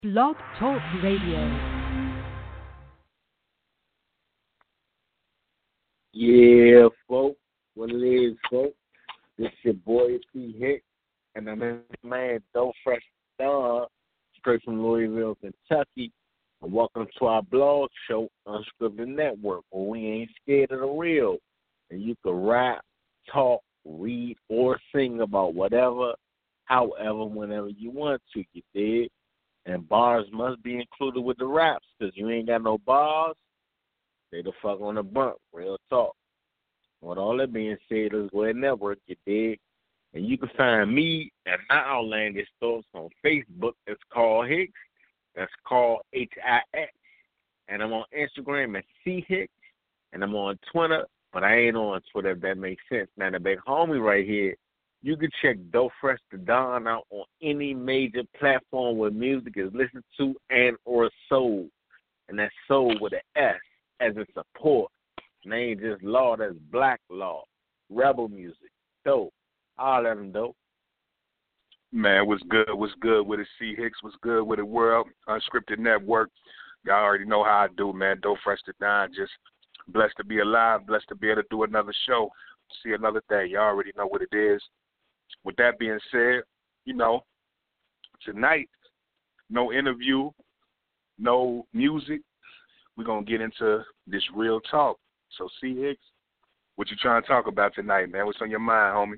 Blog Talk Radio. Yeah, folks. What it is, folks. This your boy C Hicks, and I'm in man Doe Fresh Don, straight from Louisville, Kentucky. And welcome to our blog show, Unscripted Network, where we ain't scared of the real. And you can rap, talk, read, or sing about whatever, however, whenever you want to, you dig? And bars must be included with the raps, because you ain't got no bars, they the fuck on the bump, real talk. With all that being said, let's go ahead and network, you dig? And you can find me and my outlandish thoughts on Facebook. It's called Hicks. That's called Hix. And I'm on Instagram at C Hicks. And I'm on Twitter, but I ain't on Twitter, if that makes sense. Now, the big homie right here, you can check Doe Fresh the Don out on any major platform where music is listened to and or sold. And that's sold with an S as in support. And they ain't just law, that's black law. Rebel music. Dope. All of them dope. Man, what's good with it, C Hicks, what's good with it, world, Unscripted Network. Y'all already know how I do, man. Doe Fresh the Don, just blessed to be alive, blessed to be able to do another show, see another day. Y'all already know what it is. With that being said, tonight, no interview, no music. We're going to get into this real talk. So, C Hicks, what you trying to talk about tonight, man? What's on your mind, homie?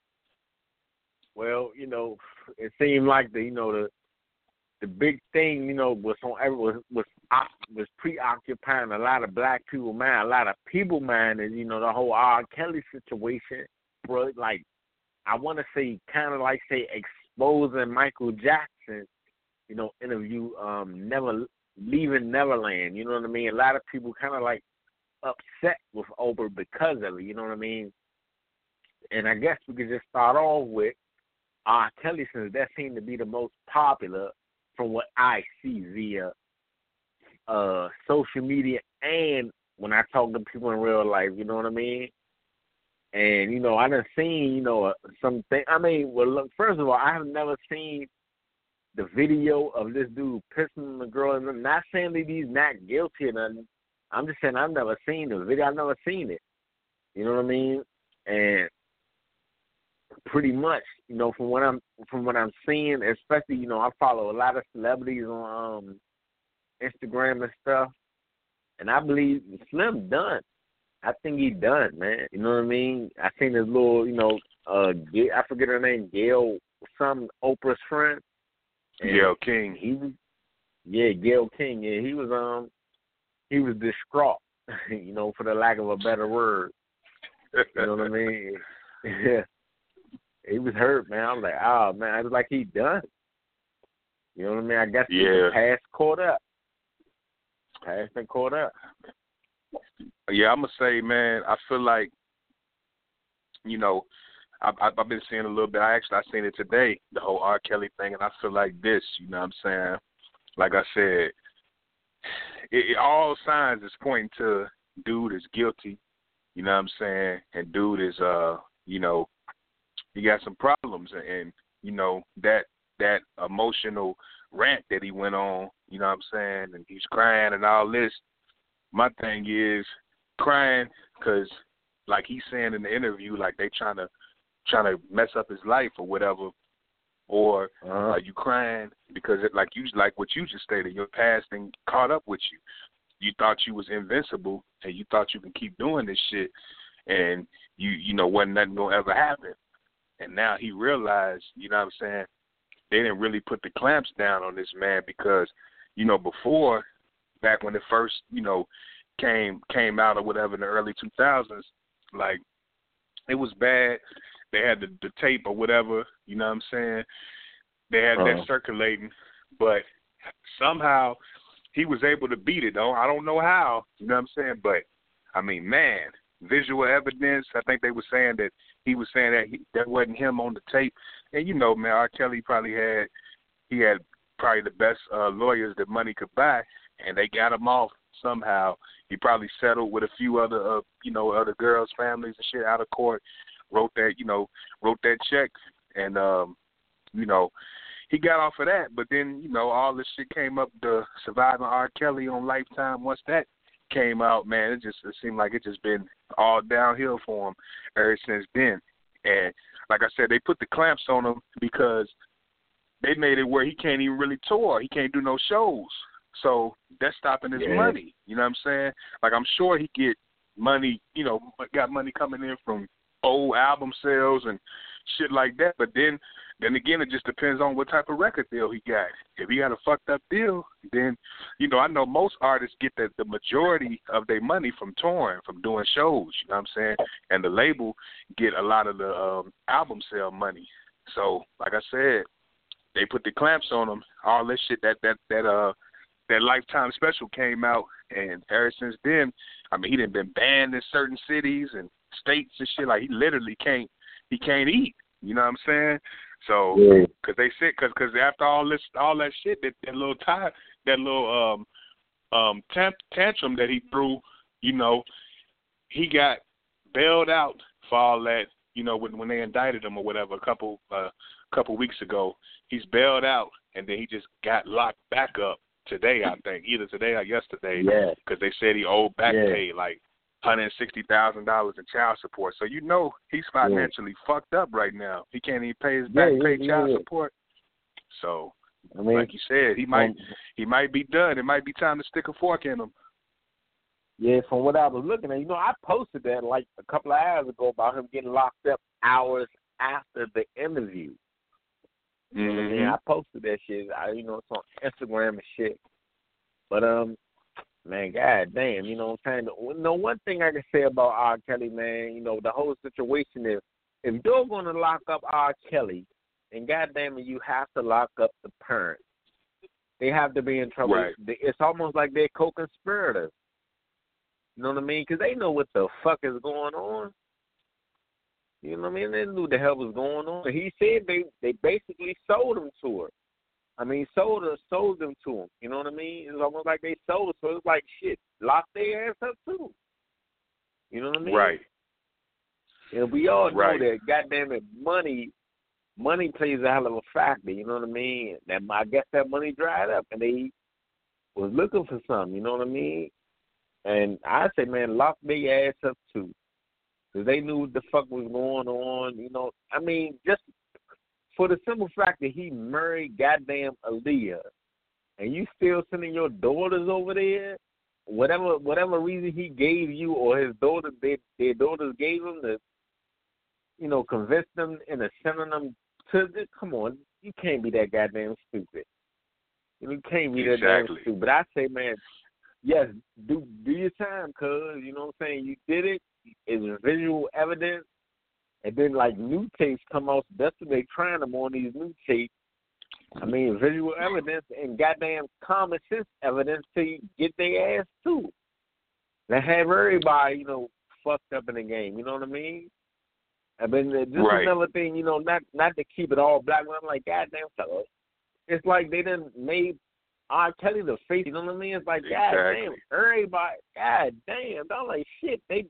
Well, it seemed like the big thing, was on was preoccupying a lot of black people mind, a lot of people mind is, the whole R. Kelly situation, bro. Like, I want to say, kind of like exposing Michael Jackson, interview, Never Leaving Neverland. You know what I mean? A lot of people kind of like upset with Oprah because of it. You know what I mean? And I guess we could just start off with R. Kelly, since that seemed to be the most popular from what I see via social media and when I talk to people in real life. You know what I mean? And, I done seen, something. I mean, well, look, first of all, I have never seen the video of this dude pissing the girl. And I'm not saying that he's not guilty or nothing. I'm just saying I've never seen the video. I've never seen it. You know what I mean? And pretty much, from what I'm seeing, especially, I follow a lot of celebrities on Instagram and stuff. And I believe Slim done. I think he done, man. You know what I mean? I seen this little, I forget her name, Gail, some Oprah's friend. Gail King. Gail King. Yeah, he was distraught, for the lack of a better word. You know what I mean? Yeah. He was hurt, man. I was like, oh, man. I was like, he done. You know what I mean? I guess the past caught up. Past been caught up. Yeah, I'm going to say, man, I feel like, I've been seeing a little bit. I seen it today, the whole R. Kelly thing, and I feel like this, you know what I'm saying? Like I said, all signs is pointing to dude is guilty, you know what I'm saying? And dude is, he got some problems, and that emotional rant that he went on, you know what I'm saying? And he's crying and all this. My thing is crying because, like he's saying in the interview, like they trying to mess up his life or whatever, or are you crying because like what you just stated, your past thing caught up with you. You thought you was invincible and you thought you can keep doing this shit, and wasn't nothing gonna ever happen. And now he realized, you know what I'm saying, they didn't really put the clamps down on this man because, before, back when it first, came out or whatever in the early 2000s, like, it was bad. They had the tape or whatever, you know what I'm saying? They had that circulating, but somehow he was able to beat it, though. I don't know how, you know what I'm saying? But, I mean, man, visual evidence, I think they were saying that he was saying that that wasn't him on the tape. And, man, R. Kelly he had probably the best lawyers that money could buy, and they got him off somehow. He probably settled with a few other, other girls' families and shit out of court, wrote that check, and, he got off of that, but then, you know, all this shit came up, the Surviving R. Kelly on Lifetime. Once that came out, man, it seemed like it just been all downhill for him ever since then. And like I said, they put the clamps on him because they made it where he can't even really tour. He can't do no shows. So that's stopping his money. You know what I'm saying? Like, I'm sure he get money, you know, got money coming in from old album sales and shit like that. But then again, it just depends on what type of record deal he got. If he got a fucked up deal, then, you know, I know most artists get the majority of their money from touring, from doing shows, you know what I'm saying? And the label get a lot of the album sale money. So, like I said, they put the clamps on him. All this shit, that Lifetime special came out, and ever since then, I mean, he done been banned in certain cities and states and shit. Like, he literally can't eat. You know what I'm saying? So, because they said, because after all that shit, that little tantrum that he threw, you know, he got bailed out for all that. You know, when they indicted him or whatever a couple weeks ago, he's bailed out, and then he just got locked back up today, I think, either today or yesterday, because they said he owed back pay like $160,000 in child support. So you know he's financially fucked up right now. He can't even pay his back pay child support. So, I mean, like you said, he might be done. It might be time to stick a fork in him. Yeah, from what I was looking at, you know, I posted that like a couple of hours ago about him getting locked up hours after the interview. You know what I mean? I posted that shit. You know, it's on Instagram and shit. But man, god damn, you know what I'm saying? You know, one thing I can say about R. Kelly, man, you know, the whole situation is, if you're going to lock up R. Kelly, and goddamn it, you have to lock up the parents. They have to be in trouble. Right. It's almost like they're co-conspirators. You know what I mean? Because they know what the fuck is going on. You know what I mean? They knew what the hell was going on. He said they basically sold him to her. I mean, sold them to him. You know what I mean? It's almost like they sold us. So it's like, shit, lock their ass up too. You know what I mean? Right. And we all know that, goddamn it, money plays a hell of a factor. You know what I mean? That I guess that money dried up, and they was looking for something. You know what I mean? And I say, man, lock their ass up too, because they knew what the fuck was going on. You know, I mean, just for the simple fact that he married goddamn Aaliyah, and you still sending your daughters over there, whatever reason he gave you or his daughters, their daughters gave him to, you know, convince them into sending them to this. Come on, you can't be that goddamn stupid. You can't be that damn stupid. I say, man, yes, do your time, cuz, you know what I'm saying? You did it. It's visual evidence. And then, like, new tapes come out. That's what they trying them on, these new tapes. I mean, visual evidence and goddamn common sense evidence to get their ass too. They have everybody, you know, fucked up in the game. You know what I mean? I mean, this is another thing, you know, not to keep it all black, but I'm like, goddamn, fella. It's like they done made R. Kelly the face. You know what I mean? It's like, goddamn, everybody, goddamn. I'm like, shit, they.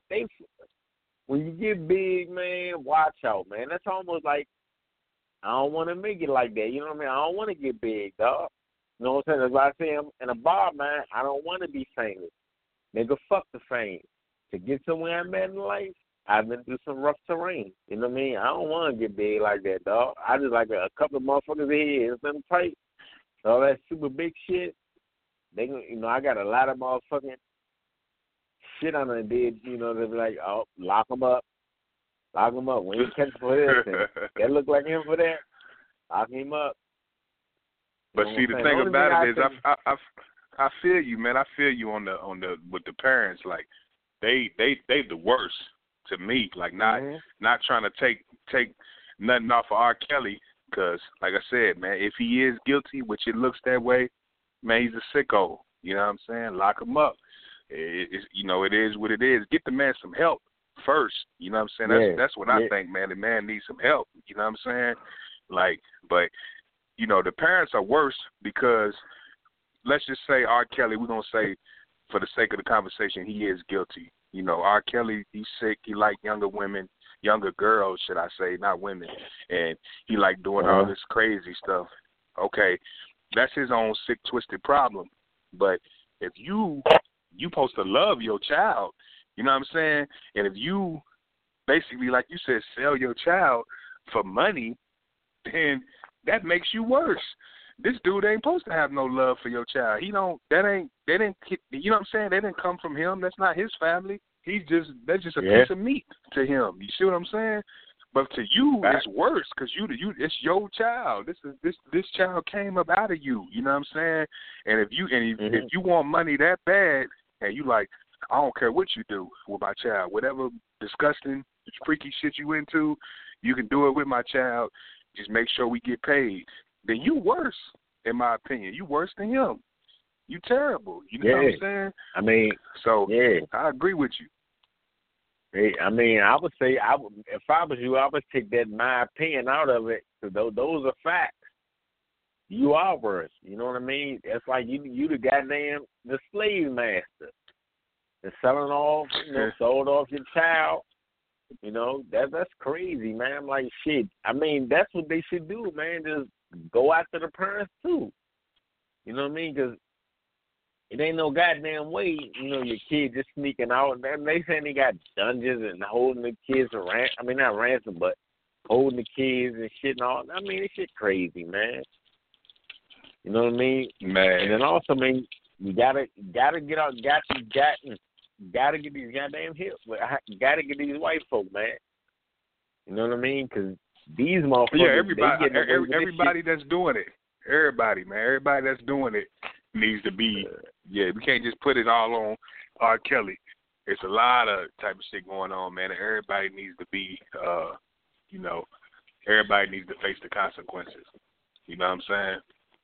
When you get big, man, watch out, man. That's almost like, I don't want to make it like that. You know what I mean? I don't want to get big, dog. You know what I'm saying? That's why I say I'm in a bar, man. I don't want to be famous. Nigga, fuck the fame. To get somewhere I'm at in life, I've been through some rough terrain. You know what I mean? I don't want to get big like that, dog. I just like a couple of motherfuckers here and some tight. All that super big shit. They, you know, I got a lot of motherfucking shit I done did, you know, they be like, oh, lock him up. Lock him up. We ain't catch for this. And that look like him for that. Lock him up. But see, the thing about it is, I feel you, man. I feel you on the with the parents. Like, they the worst to me. Like, not trying to take nothing off of R. Kelly, because, like I said, man, if he is guilty, which it looks that way, man, he's a sicko. You know what I'm saying? Lock him up. You know, it is what it is. Get the man some help first. You know what I'm saying? That's what I think, man. The man needs some help. You know what I'm saying? Like, but, you know, the parents are worse because, let's just say R. Kelly, we're going to say, for the sake of the conversation, he is guilty. You know, R. Kelly, he's sick. He like younger women, younger girls, should I say, not women. And he like doing all this crazy stuff. Okay, that's his own sick, twisted problem. But if you supposed to love your child, you know what I'm saying? And if you basically, like you said, sell your child for money, then that makes you worse. This dude ain't supposed to have no love for your child. They didn't, you know what I'm saying? They didn't come from him. That's not his family. That's just a piece of meat to him. You see what I'm saying? But to you, it's worse because it's your child. This child came up out of you. You know what I'm saying? And if you want money that bad, and you like, I don't care what you do with my child, whatever disgusting, freaky shit you into, you can do it with my child. Just make sure we get paid. Then you worse, in my opinion. You worse than him. You terrible. You know what I'm saying? I mean, I agree with you. I mean, I would say if I was you, I would take that my opinion out of it. Because those are facts. You are worse. You know what I mean? It's like you the goddamn the slave master. And selling off, sold off your child. You know, that's crazy, man. I'm like, shit. I mean, that's what they should do, man. Just go after the parents, too. You know what I mean? Because it ain't no goddamn way, your kid just sneaking out. They saying they got dungeons and holding the kids not ransom, but holding the kids and shit and all. I mean, this shit crazy, man. You know what I mean? Man. And then also, man, you gotta get out, gotta get these goddamn hips. Gotta get these white folk, man. You know what I mean? Because these motherfuckers. Yeah, everybody that's doing it. Everybody, man. Everybody that's doing it needs to be. Yeah, we can't just put it all on R. Kelly. It's a lot of type of shit going on, man. And everybody needs to be, everybody needs to face the consequences. You know what I'm saying?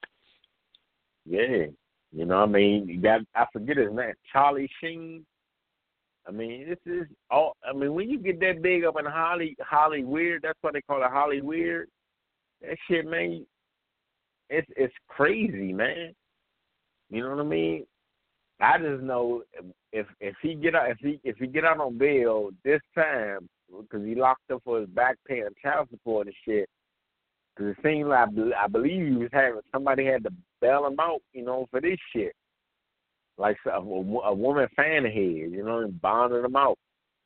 Yeah. You know what I mean? You got, I forget his name, Charlie Sheen. I mean, this is all. I mean, when you get that big up in Holly Weird, that's what they call it, Holly Weird. That shit, man, it's crazy, man. You know what I mean? I just know if he get out if he get out on bail this time because he locked up for his back paying child support and shit. Because it seems like I believe he was having somebody had to bail him out, for this shit. Like a woman fan head, and bonded him out.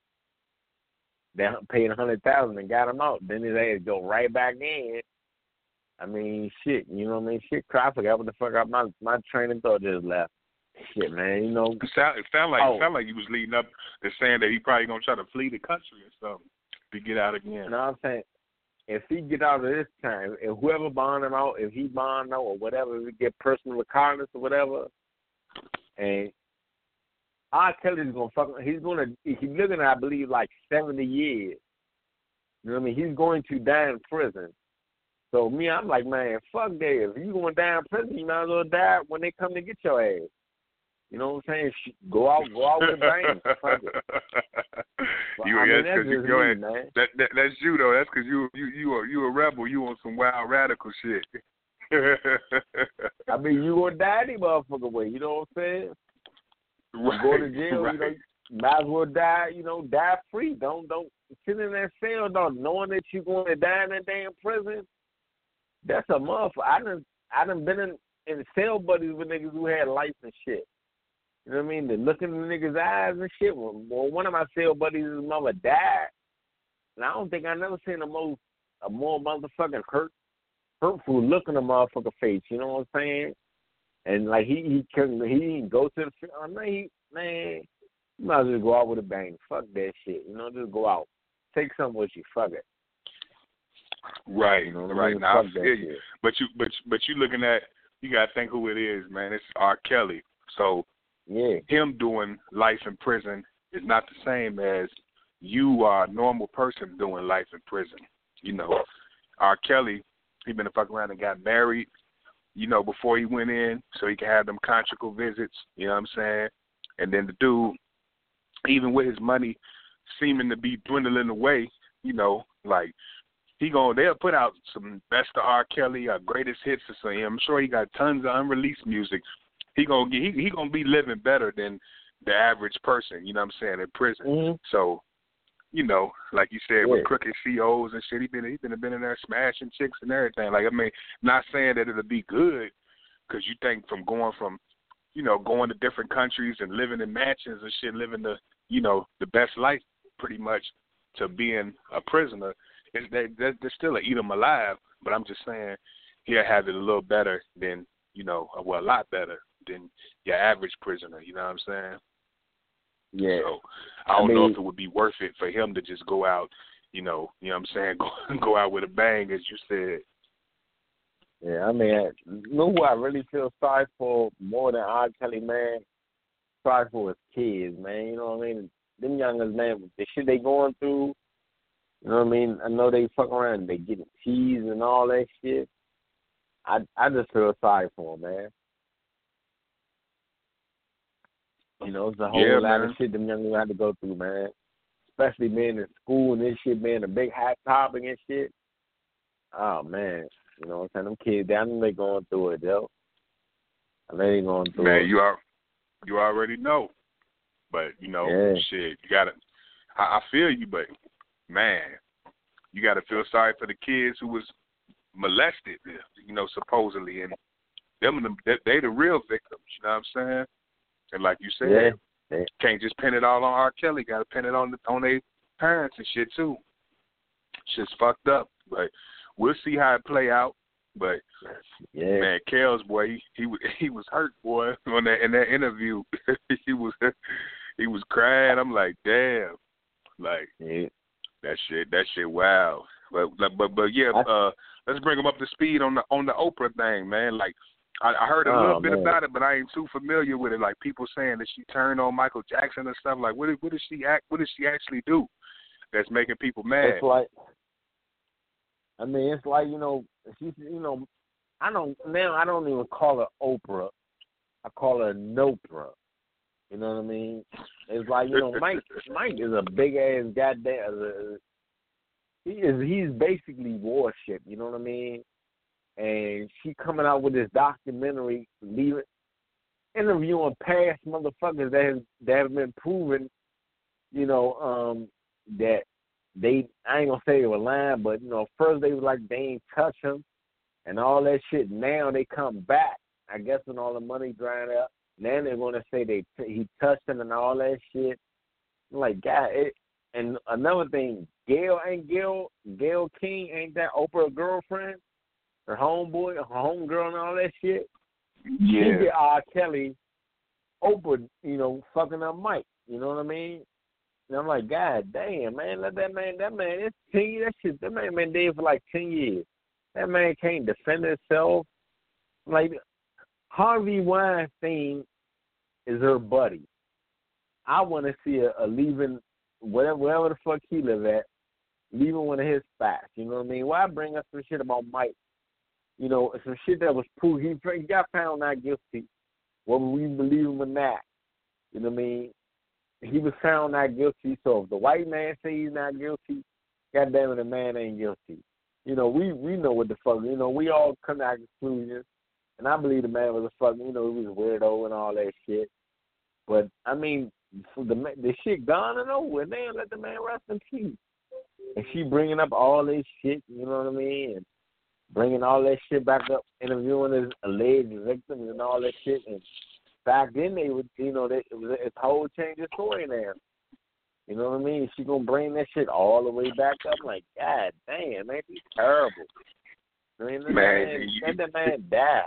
They paid $100,000 and got him out. Then his ass go right back in. I mean, shit, you know what I mean? Shit, I forgot what the fuck my train of thought just left. Shit, man, It sound like you was leading up to saying that he probably gonna try to flee the country or something to get out again. No, I'm saying if he get out of this time, if whoever bond him out, if he bond out or whatever, if he get personal recognizance or whatever, and R. Kelly's he's looking at, I believe, like 70 years. You know what I mean? He's going to die in prison. So me, I'm like, man, fuck that. If you going to die in prison, you might as well die when they come to get your ass. You know what I'm saying? Go out with a bang. Fuck it. That's you though. That's because you a rebel. You on some wild radical shit. I mean, you gonna die any motherfucker way. You know what I'm saying? Right, go to jail. Right. You might as well die. Die free. Don't sit in that cell, dog, knowing that you're going to die in that damn prison. That's a motherfucker. I done been in cell buddies with niggas who had life and shit. You know what I mean? They look in the niggas' eyes and shit. Well, one of my cell buddies, his mother died, and I don't think I never seen a more motherfucking hurtful look in a motherfucker face. You know what I'm saying? And like he didn't go to the man. You might as well go out with a bang. Fuck that shit. Just go out. Take something with you. Fuck it. Right, right. Now I feel you. Shit. But you looking at, you gotta think who it is, man. It's R. Kelly. So yeah, him doing life in prison is not the same as you are a normal person doing life in prison. R. Kelly, he been to fuck around and got married, before he went in, so he could have them conjugal visits. You know what I'm saying? And then the dude, even with his money seeming to be dwindling away, like they'll put out some best of R. Kelly, greatest hits or something. I'm sure he got tons of unreleased music. He gonna be living better than the average person, you know what I'm saying, in prison. Mm-hmm. So, like you said, with crooked COs and shit, he been in there smashing chicks and everything. Like, I mean, not saying that it'll be good, because you think from going to different countries and living in mansions and shit, living the best life pretty much, to being a prisoner, they're still eat them alive. But I'm just saying he'll have it a little better than, a lot better than your average prisoner. You know what I'm saying? Yeah. So I don't know if it would be worth it for him to just go out, you know what I'm saying, go out with a bang, as you said. Yeah, I mean, you know who I really feel sorry for more than R. Kelly, man? Sorry for his kids, man. You know what I mean? Them youngers, man, the shit they going through, you know what I mean? I know they fuck around, they getting teased and all that shit. I just feel sorry for them, man. It's a whole lot of shit them youngers had to go through, man. Especially being in school and this shit, being a big hot topic and shit. Oh, man. You know what I'm saying? Them kids, I know they going through it, yo. I know they going through it. Man, you already know. But, shit, you got to, I feel you, but, man, you got to feel sorry for the kids who was molested, supposedly. And they the real victims, you know what I'm saying? And like you said, can't just pin it all on R. Kelly. Got to pin it on their parents and shit, too. Shit's fucked up. But we'll see how it play out. But, man, Kel's boy, he was hurt, boy, in that interview. he was crying. I'm like, damn. Like, that shit, wow. But yeah, let's bring him up to speed on the Oprah thing, man. Like, I heard a little bit about it, but I ain't too familiar with it. Like, people saying that she turned on Michael Jackson and stuff. Like, what does she actually do that's making people mad? It's like, she's, I don't even call her Oprah. I call her Nopra. You know what I mean? It's like, Mike is a big ass goddamn. He's basically worship. You know what I mean? And she coming out with this documentary, interviewing past motherfuckers that have been proven, that they, I ain't gonna say they were lying, but first they was like they ain't touch him and all that shit. Now they come back, I guess, when all the money dried up. Now they're gonna say he touched him and all that shit. I'm like, God, and another thing, Gail King, ain't that Oprah's girlfriend? Her homeboy, her homegirl and all that shit. Yeah. She get R. Kelly, Oprah, fucking up Mike. You know what I mean? And I'm like, God damn, man, let that man, it's 10 years, that man been dead for like 10 years. That man can't defend himself. Like, Harvey Weinstein is her buddy. I want to see a leaving, wherever the fuck he live at, leaving one of his spots. You know what I mean? Why bring up some shit about Mike? Some shit that was proved. He got found not guilty, whether we believe him or not. You know what I mean? He was found not guilty. So if the white man say he's not guilty, goddamn it, the man ain't guilty. We know what the fuck. We all come to conclusions. And I believe the man was a fucking, he was a weirdo and all that shit. But I mean, the shit gone and over. And then let the man rest in peace. And she bringing up all this shit. You know what I mean? And bringing all that shit back up, interviewing his alleged victims and all that shit. And back then they would, it's a whole change of story now. You know what I mean? She gonna bring that shit all the way back up. I'm like, God damn, man, he's terrible. I mean, let that man die.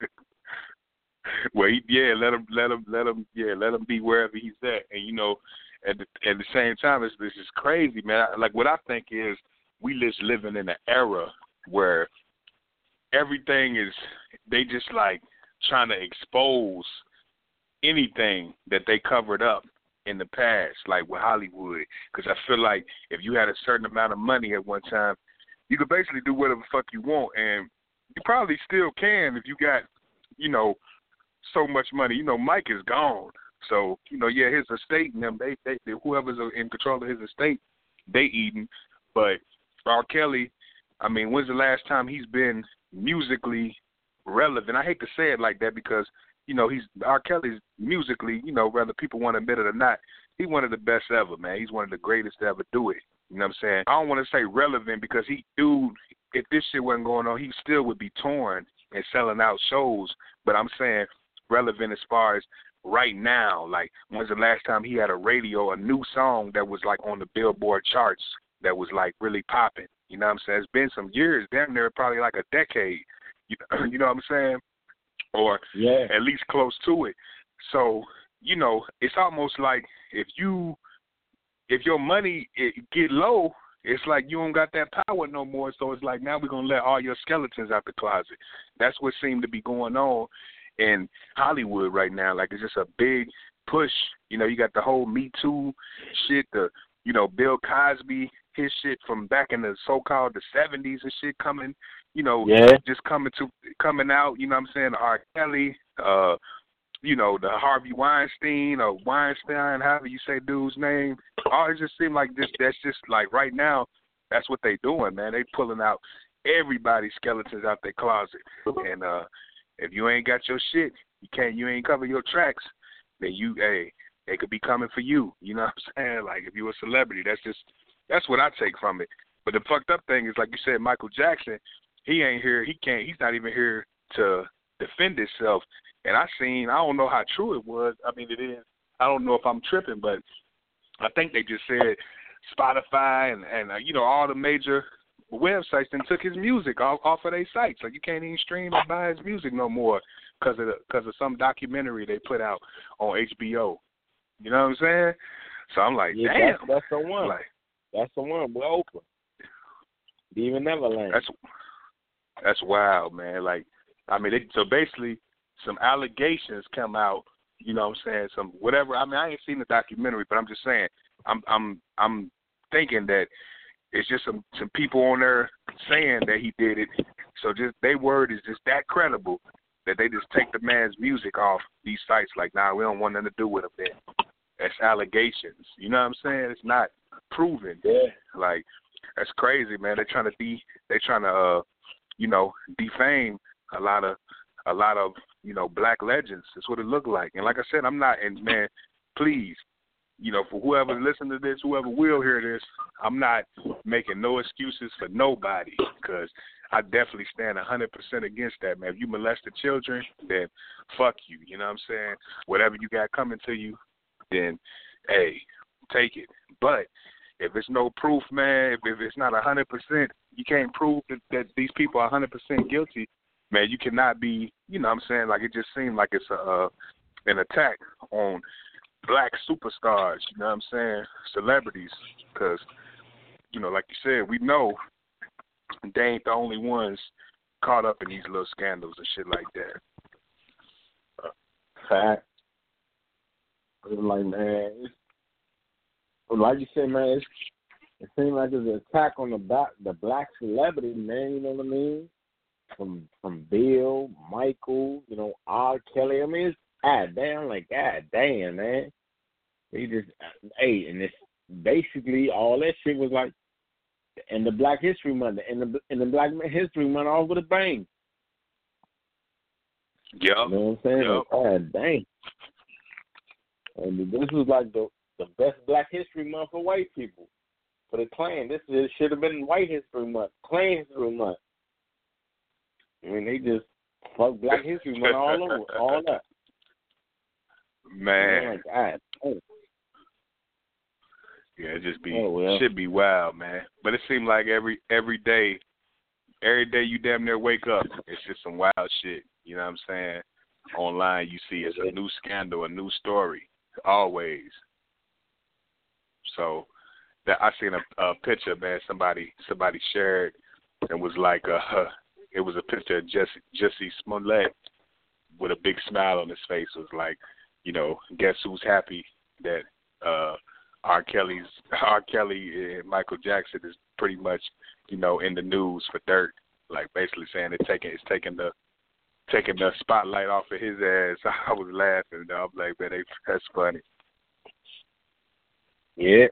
Well, let him be wherever he's at. And at the same time, this is crazy, man. Like, what I think is, we just living in an era where everything is, they just like trying to expose anything that they covered up in the past, like with Hollywood. Because I feel like if you had a certain amount of money at one time, you could basically do whatever the fuck you want, and you probably still can if you got, so much money. Mike is gone, so his estate and them, they whoever's in control of his estate, they eating. But R. Kelly, I mean, when's the last time he's been musically relevant? I hate to say it like that because, he's R. Kelly's musically, whether people want to admit it or not, he's one of the best ever, man. He's one of the greatest to ever do it. You know what I'm saying? I don't want to say relevant because if this shit wasn't going on, he still would be touring and selling out shows. But I'm saying relevant as far as right now. Like, when's the last time he had a new song that was like on the Billboard charts that was like really popping? You know what I'm saying? It's been some years, damn near probably like a decade. You know what I'm saying? Or at least close to it. So, it's almost like if your money get low, it's like you don't got that power no more. So it's like now we're going to let all your skeletons out the closet. That's what seemed to be going on in Hollywood right now. Like, it's just a big push. You got the whole Me Too shit, Bill Cosby, his shit from back in the so-called the 70s and shit coming, just coming out, you know what I'm saying? R. Kelly, the Harvey Weinstein or Weinstein, however you say dude's name. It just seemed like that's just like right now, that's what they doing, man. They pulling out everybody's skeletons out their closet. And if you ain't got your shit, you ain't cover your tracks, then they could be coming for you. You know what I'm saying? Like, if you a celebrity, that's what I take from it. But the fucked up thing is, like you said, Michael Jackson, he ain't here. He's not even here to defend himself. And I don't know how true it was. I mean, it is. I don't know if I'm tripping, but I think they just said Spotify and all the major websites then took his music off of their sites. Like, you can't even stream or buy his music no more because of some documentary they put out on HBO. You know what I'm saying? So I'm like, damn. That's the one. That's the one with Oprah. Even Neverland. That's wild, man. Like, I mean, so basically, some allegations come out. You know what I'm saying? Some whatever. I mean, I ain't seen the documentary, but I'm just saying, I'm thinking that it's just some people on there saying that he did it. So just their word is just that credible that they just take the man's music off these sites. Like, nah, we don't want nothing to do with him. Then that's allegations. You know what I'm saying? It's not proven. Yeah. Like, that's crazy, man. They're trying to defame a lot of black legends. That's what it looked like. And like I said, I'm not. And man, please, for whoever listen to this, whoever will hear this, I'm not making no excuses for nobody, because I definitely stand 100% against that, man. If you molested children, then fuck you. You know what I'm saying? Whatever you got coming to you, then, hey, take it. But if it's no proof, man, if it's not 100%, you can't prove that these people are 100% guilty, man, you cannot be, you know what I'm saying? Like, it just seemed like it's an attack on black superstars, you know what I'm saying? Celebrities, because, like you said, we know they ain't the only ones caught up in these little scandals and shit like that. Fact. Like, man, like you said, man, it seems like it's an attack on the black celebrity, man. You know what I mean? From Bill, Michael, R. Kelly. I mean, it's God damn, man. They just and it's basically all that shit was like in the Black History Month, in the Black History Month, all with a bang. Yeah. You know what I'm saying? Yep. God dang. And this was like the best Black History Month for white people. For the Klan. This should have been White History Month, Klan History Month. I mean, they just fucked Black History Month all over, all that. Man. God. Yeah, it just should be wild, man. But it seems like every day you damn near wake up, it's just some wild shit. You know what I'm saying? Online, you see it's a new scandal, a new story, always. So that I seen a picture, man. Somebody shared, and was like, it was a picture of Jussie Smollett with a big smile on his face. It was like, guess who's happy that R. Kelly and Michael Jackson is pretty much, in the news for dirt. Like, basically saying it's taking the spotlight off of his ass. I was laughing. I'm like, man, that's funny. Yeah.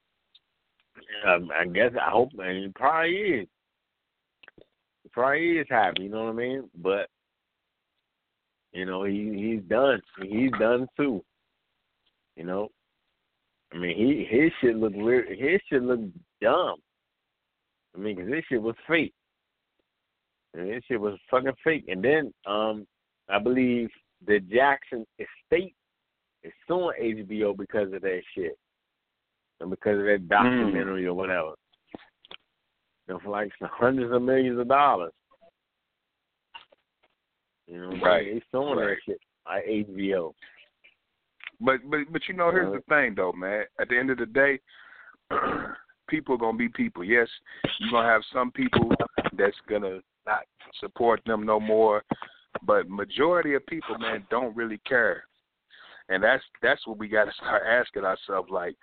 I guess, I hope, man, he probably is. He probably is happy, you know what I mean? But You know, he's done. He's done too. You know, I mean, his shit look weird. His shit look dumb. I mean, 'cause this shit was fake. And this shit was fucking fake. And then, I believe the Jackson estate is suing HBO because of that shit and because of that documentary or whatever. You know, for like hundreds of millions of dollars. You know, right? They suing that shit by HBO. But you know, here's the thing though, man. At the end of the day, people gonna be people. Yes, you're gonna have some people that's gonna not support them no more, but majority of people, man, don't really care. And that's what we got to start asking ourselves, like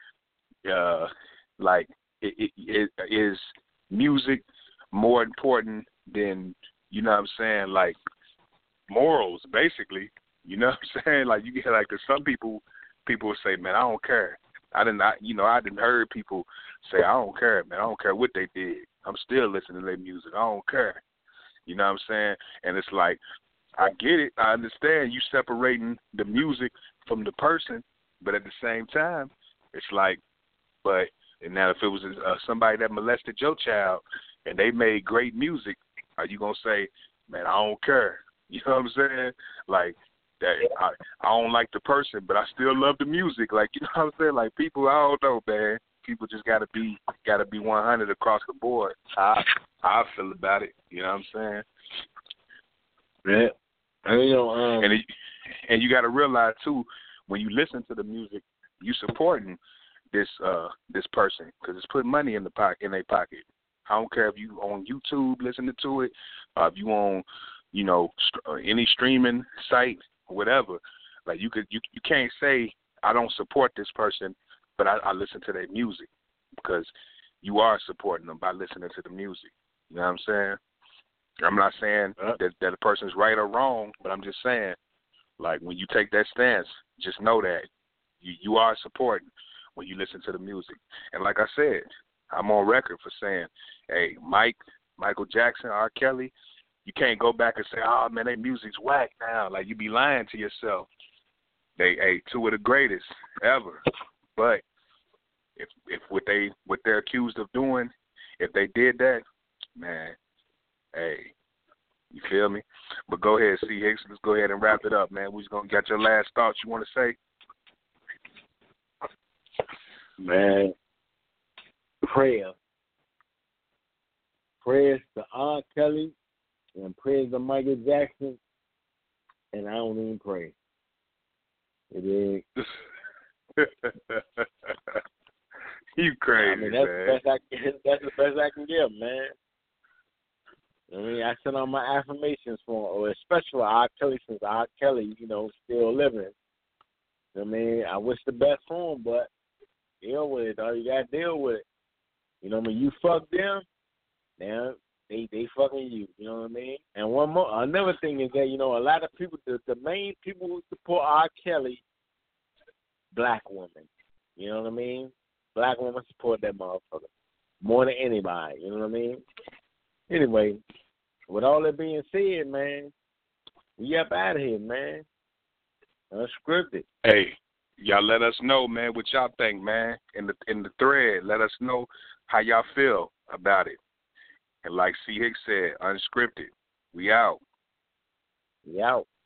is music more important than, you know what I'm saying, like morals, basically. You know what I'm saying? Like, you get like, 'cause some people will say, man, I don't care. I didn't heard people say, I don't care, man. I don't care what they did. I'm still listening to their music. I don't care. You know what I'm saying? And it's like, I get it. I understand you separating the music from the person, but at the same time, it's like, and now if it was somebody that molested your child and they made great music, are you gonna say, man, I don't care? You know what I'm saying? Like, that I don't like the person, but I still love the music. Like, you know what I'm saying? Like, people, I don't know, man. People just gotta be 100 across the board. How I feel about it. You know what I'm saying? Yeah. And, you know, and you got to realize too, when you listen to the music, you supporting this person because it's putting money in their pocket. I don't care if you on YouTube listening to it, if you on, you know, any streaming site, whatever. Like, you can't say I don't support this person, but I listen to their music, because you are supporting them by listening to the music. You know what I'm saying? I'm not saying that a person's right or wrong, but I'm just saying, like, when you take that stance, just know that you are supporting when you listen to the music. And like I said, I'm on record for saying, hey, Michael Jackson, R. Kelly, you can't go back and say, oh, man, their music's whack now. Like, you be lying to yourself. They two of the greatest ever. But if what they're accused of doing, if they did that, man, hey, you feel me? But go ahead, C. Hicks. Let's go ahead and wrap it up, man. We just gonna get your last thoughts you want to say. Man, prayers to R. Kelly and prayers to Michael Jackson, and I don't even pray. It is. You crazy, I mean, that's man. That's the best I can give, man. I mean, I sent out my affirmations for him, or especially R. Kelly, since R. Kelly, you know, still living. I mean, I wish the best for him, but deal with it, dog. You gotta deal with it. You know what I mean? You fuck them, now they fucking you. You know what I mean? And another thing is that, you know, a lot of people, the main people who support R. Kelly, black women. You know what I mean? Black women support that motherfucker more than anybody. You know what I mean? Anyway, with all that being said, man, we up out of here, man. Unscripted. Hey, y'all let us know, man, what y'all think, man. In the thread, let us know how y'all feel about it. And like C. Hicks said, unscripted. We out. We out.